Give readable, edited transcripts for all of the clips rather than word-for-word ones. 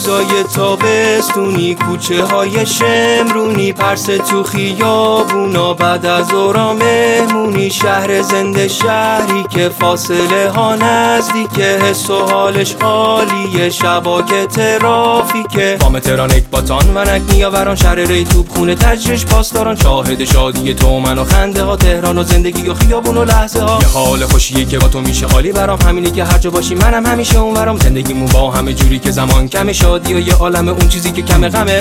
روزای تابستونی، کوچه های شمرونی، پرس تو خیابونا، بعد از ظهرا مهمونی. شهر زنده شهری که فاصله ها نزدیکه، حس و حالش عالیه، شبا که ترافیکه. قام تهران، اکباتان، ونک، نیاوران، شهر ری، توپخونه، تجرش، پاسداران، شاهد شادی تو من و خنده ها. تهران و زندگی و خیابون و لحظه ها، یه حال خوشیه که با تو میشه عالی برام. همینی که هر جا باشی منم همیشه اونورام. زندگیمون با همه جوری که زمان کم، شادی و یه عالمه اون چیزی که کم غمه.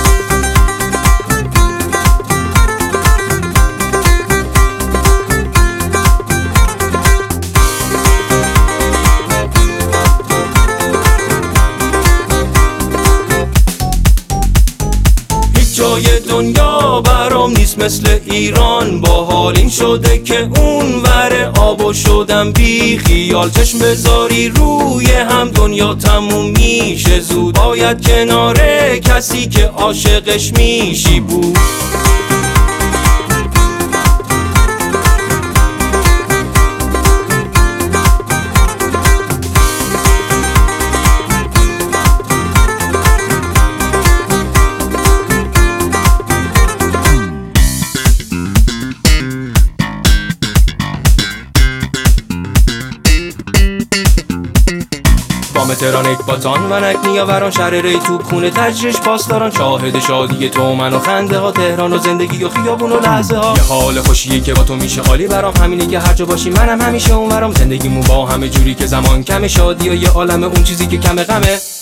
جای دنیا برام نیست مثل ایران، با حال این شده که اون ور آبو شدم بی خیال. چشم بذاری روی هم دنیا تموم میشه زود، باید کنار کسی که عاشقش میشی بود. قام تهران، اکباتان، ونک، نیاوران، شهر ری، توپخونه، تجرش، پاسداران، شاهد شادی تو من و خنده ها. تهران و زندگی و خیابون و لحظه ها، یه حال خوشیه که با تو میشه عالی برام. همینی که هر جا باشی منم همیشه اونورام. زندگیمون با همه جوری که زمان کم، شادی و یه عالمه اون چیزی که کم غمه.